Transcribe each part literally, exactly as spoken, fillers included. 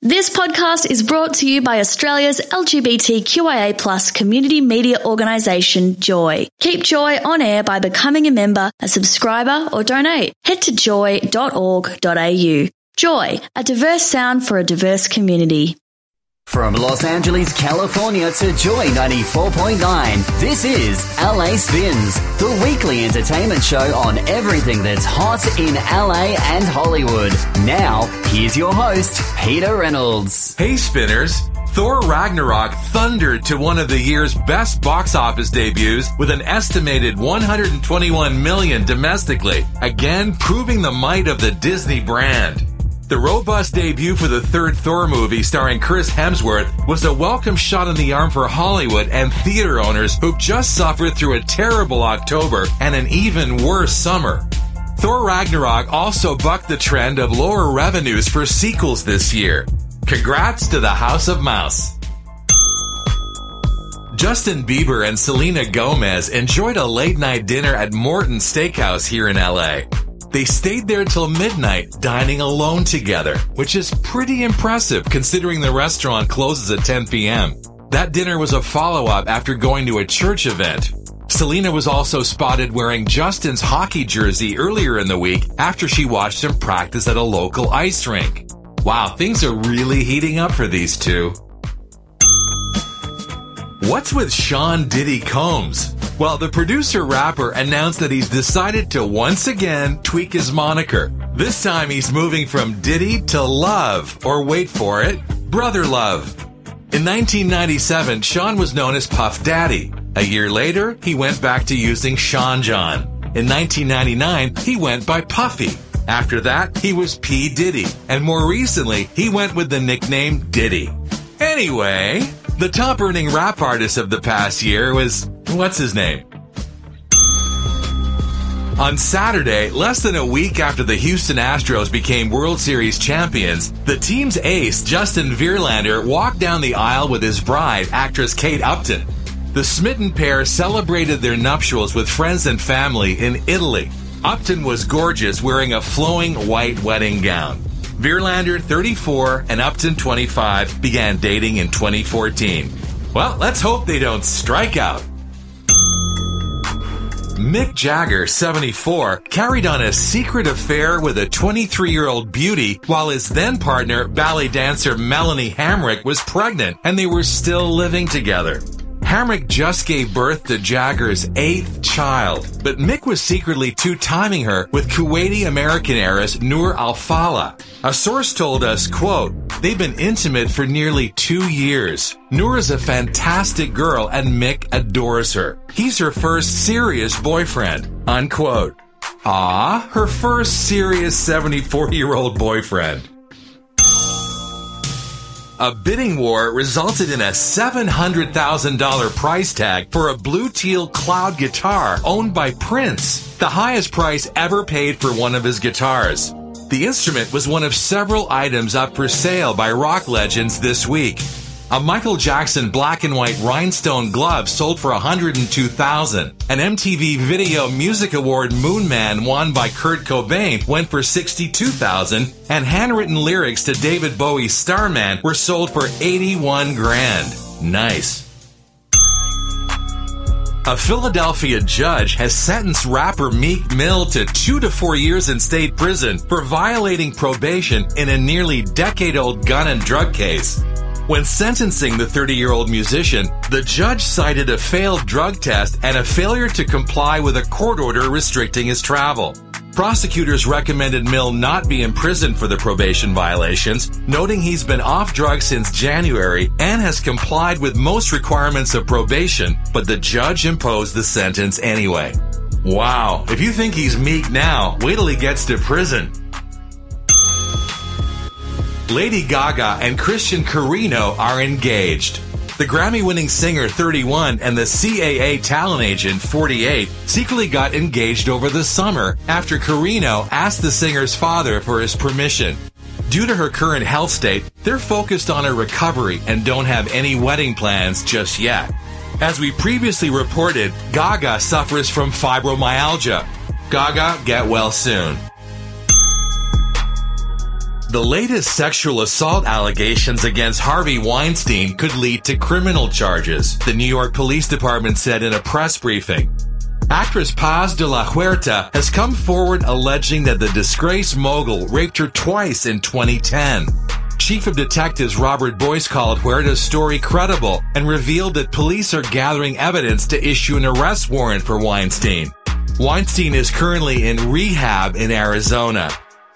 This podcast is brought to you by Australia's L G B T Q I A plus community media organisation, Joy. Keep Joy on air by becoming a member, a subscriber or donate. Head to joy dot org dot a u. Joy, a diverse sound for a diverse community. From Los Angeles, California to Joy ninety-four point nine, this is L A Spins, the weekly entertainment show on everything that's hot in L A and Hollywood. Now, here's your host, Peter Reynolds. Hey Spinners! Thor Ragnarok thundered to one of the year's best box office debuts with an estimated one hundred twenty-one million dollars domestically, again proving the might of the Disney brand. The robust debut for the third Thor movie starring Chris Hemsworth was a welcome shot in the arm for Hollywood and theater owners who've just suffered through a terrible October and an even worse summer. Thor Ragnarok also bucked the trend of lower revenues for sequels this year. Congrats to the House of Mouse. Justin Bieber and Selena Gomez enjoyed a late-night dinner at Morton's Steakhouse here in L A. They stayed there till midnight, dining alone together, which is pretty impressive considering the restaurant closes at ten p.m. That dinner was a follow-up after going to a church event. Selena was also spotted wearing Justin's hockey jersey earlier in the week after she watched him practice at a local ice rink. Wow, things are really heating up for these two. What's with Sean Diddy Combs? Well, the producer-rapper announced that he's decided to once again tweak his moniker. This time he's moving from Diddy to Love, or wait for it, Brother Love. In nineteen ninety-seven, Sean was known as Puff Daddy. A year later, he went back to using Sean John. In nineteen ninety-nine, he went by Puffy. After that, he was P. Diddy. And more recently, he went with the nickname Diddy. Anyway, the top-earning rap artist of the past year was... what's his name? On Saturday, less than a week after the Houston Astros became World Series champions, the team's ace, Justin Verlander, walked down the aisle with his bride, actress Kate Upton. The smitten pair celebrated their nuptials with friends and family in Italy. Upton was gorgeous, wearing a flowing white wedding gown. Verlander, thirty-four, and Upton, twenty-five, began dating in twenty fourteen. Well, let's hope they don't strike out. Mick Jagger, seventy-four, carried on a secret affair with a twenty-three-year-old beauty while his then-partner, ballet dancer Melanie Hamrick, was pregnant, and they were still living together. Hamrick just gave birth to Jagger's eighth child, but Mick was secretly two-timing her with Kuwaiti-American heiress Noor Al-Fala. A source told us, quote, they've been intimate for nearly two years. Noor is a fantastic girl and Mick adores her. He's her first serious boyfriend, unquote. Ah, her first serious seventy-four-year-old boyfriend. A bidding war resulted in a seven hundred thousand dollars price tag for a blue teal cloud guitar owned by Prince, the highest price ever paid for one of his guitars. The instrument was one of several items up for sale by rock legends this week. A Michael Jackson black and white rhinestone glove sold for one hundred two thousand dollars. An M T V Video Music Award Moon Man won by Kurt Cobain went for sixty-two thousand dollars, and handwritten lyrics to David Bowie's Starman were sold for eighty-one grand. Nice. A Philadelphia judge has sentenced rapper Meek Mill to two to four years in state prison for violating probation in a nearly decade-old gun and drug case. When sentencing the thirty-year-old musician, the judge cited a failed drug test and a failure to comply with a court order restricting his travel. Prosecutors recommended Mill not be imprisoned for the probation violations, noting he's been off drugs since January and has complied with most requirements of probation, but the judge imposed the sentence anyway. Wow, if you think he's meek now, wait till he gets to prison. Lady Gaga and Christian Carino are engaged. The Grammy-winning singer, thirty-one, and the C A A talent agent, forty-eight, secretly got engaged over the summer after Carino asked the singer's father for his permission. Due to her current health state, they're focused on her recovery and don't have any wedding plans just yet. As we previously reported, Gaga suffers from fibromyalgia. Gaga, get well soon. The latest sexual assault allegations against Harvey Weinstein could lead to criminal charges, the New York Police Department said in a press briefing. Actress Paz de la Huerta has come forward alleging that the disgraced mogul raped her twice in twenty ten. Chief of Detectives Robert Boyce called Huerta's story credible and revealed that police are gathering evidence to issue an arrest warrant for Weinstein. Weinstein is currently in rehab in Arizona.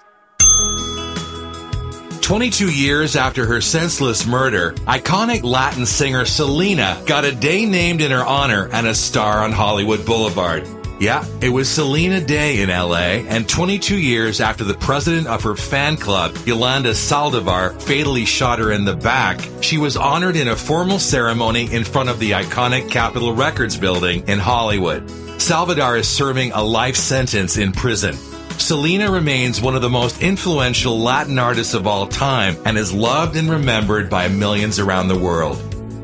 twenty-two years after her senseless murder, iconic Latin singer Selena got a day named in her honor and a star on Hollywood Boulevard. Yeah, it was Selena Day in L A, and twenty-two years after the president of her fan club, Yolanda Saldivar, fatally shot her in the back, she was honored in a formal ceremony in front of the iconic Capitol Records building in Hollywood. Saldivar is serving a life sentence in prison. Selena remains one of the most influential Latin artists of all time and is loved and remembered by millions around the world.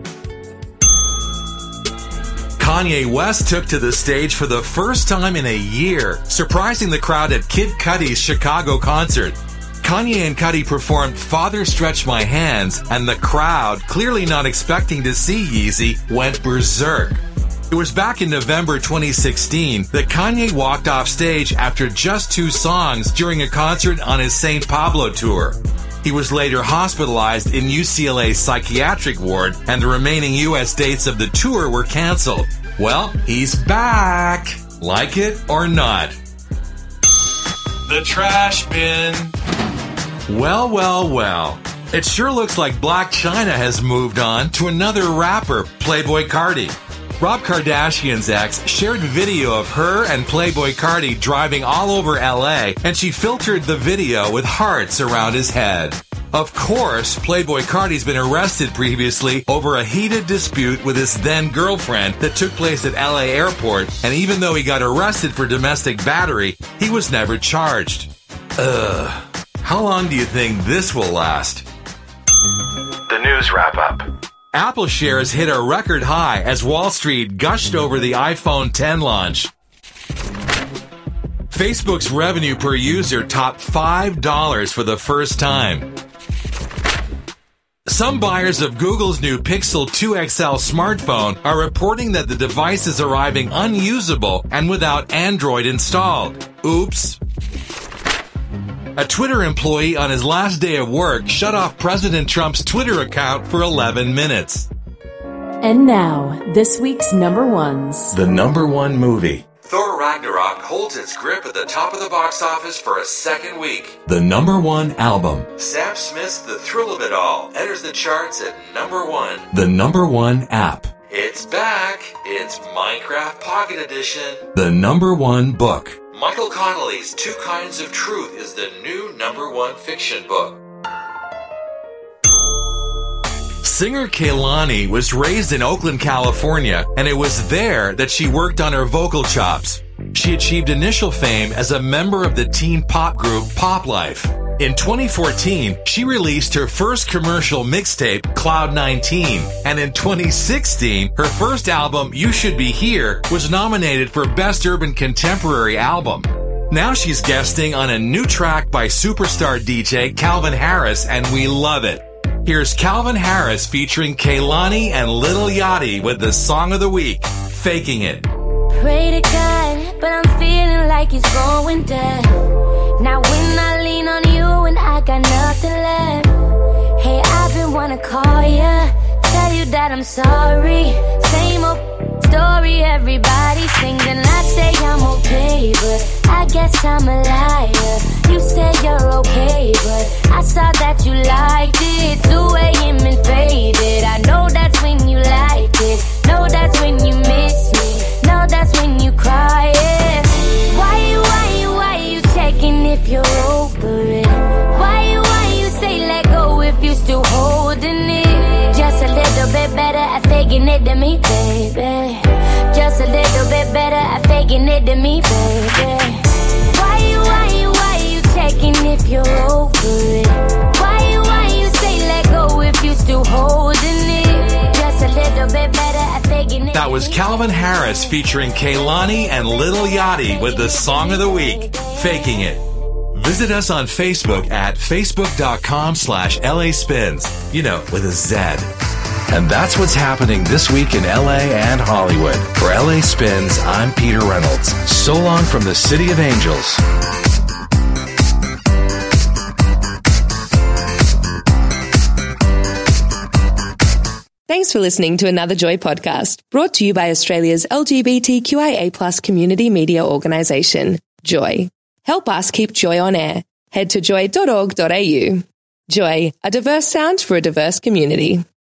Kanye West took to the stage for the first time in a year, surprising the crowd at Kid Cudi's Chicago concert. Kanye and Cudi performed Father Stretch My Hands, and the crowd, clearly not expecting to see Yeezy, went berserk. It was back in November twenty sixteen that Kanye walked off stage after just two songs during a concert on his Saint Pablo tour. He was later hospitalized in U C L A's psychiatric ward, and the remaining U S dates of the tour were canceled. Well, he's back, like it or not. The trash bin. Well, well, well. It sure looks like Blac Chyna has moved on to another rapper, Playboi Carti. Rob Kardashian's ex shared video of her and Playboi Carti driving all over L A, and she filtered the video with hearts around his head. Of course, Playboi Carti's been arrested previously over a heated dispute with his then-girlfriend that took place at L A airport, and even though he got arrested for domestic battery, he was never charged. Ugh. How long do you think this will last? The news wrap-up. Apple shares hit a record high as Wall Street gushed over the iPhone ten launch. Facebook's revenue per user topped five dollars for the first time. Some buyers of Google's new Pixel two X L smartphone are reporting that the device is arriving unusable and without Android installed. Oops. A Twitter employee on his last day of work shut off President Trump's Twitter account for eleven minutes. And now, this week's number ones. The number one movie. Thor Ragnarok holds its grip at the top of the box office for a second week. The number one album. Sam Smith's The Thrill of It All enters the charts at number one. The number one app. It's back. It's Minecraft Pocket Edition. The number one book. Michael Connelly's Two Kinds of Truth is the new number one fiction book. Singer Kehlani was raised in Oakland, California, and it was there that she worked on her vocal chops. She achieved initial fame as a member of the teen pop group Pop Life. In twenty fourteen, she released her first commercial mixtape, Cloud nineteen, and in twenty sixteen, her first album, You Should Be Here, was nominated for Best Urban Contemporary Album. Now she's guesting on a new track by superstar D J Calvin Harris, and we love it. Here's Calvin Harris featuring Kehlani and Lil Yachty with the song of the week, Faking It. Pray to God, but I'm feeling like it's going down. Now when I lean on you and I got nothing left. Hey, I've been wanna call ya, tell you that I'm sorry. Same old story, everybody sings and I say I'm okay, but I guess I'm a liar. You say you're okay, but I saw that you liked it. two a.m. and faded. I know that's when you liked it. Know that's when you miss me. Know that's when you cry. Yeah. Why you, why you, why you checking if you're over it? Why you, why you say let go if you still holding it? Just a little bit better at faking it than me, baby. Just a little bit better at faking it than me, baby. Why you, why you, why you checking if you're over it? Why you, why you say let go if you still holding it? Just a little bit better at faking it. That was Calvin Harris featuring Kehlani and Lil Yachty with the song of the week, Faking It. Visit us on Facebook at facebook.com slash LA Spins, you know, with a Z. And that's what's happening this week in L A and Hollywood. For L A Spins, I'm Peter Reynolds. So long from the City of Angels. Thanks for listening to another Joy podcast, brought to you by Australia's L G B T Q I A plus community media organisation, Joy. Help us keep Joy on air. Head to joy dot org dot a u. Joy, a diverse sound for a diverse community.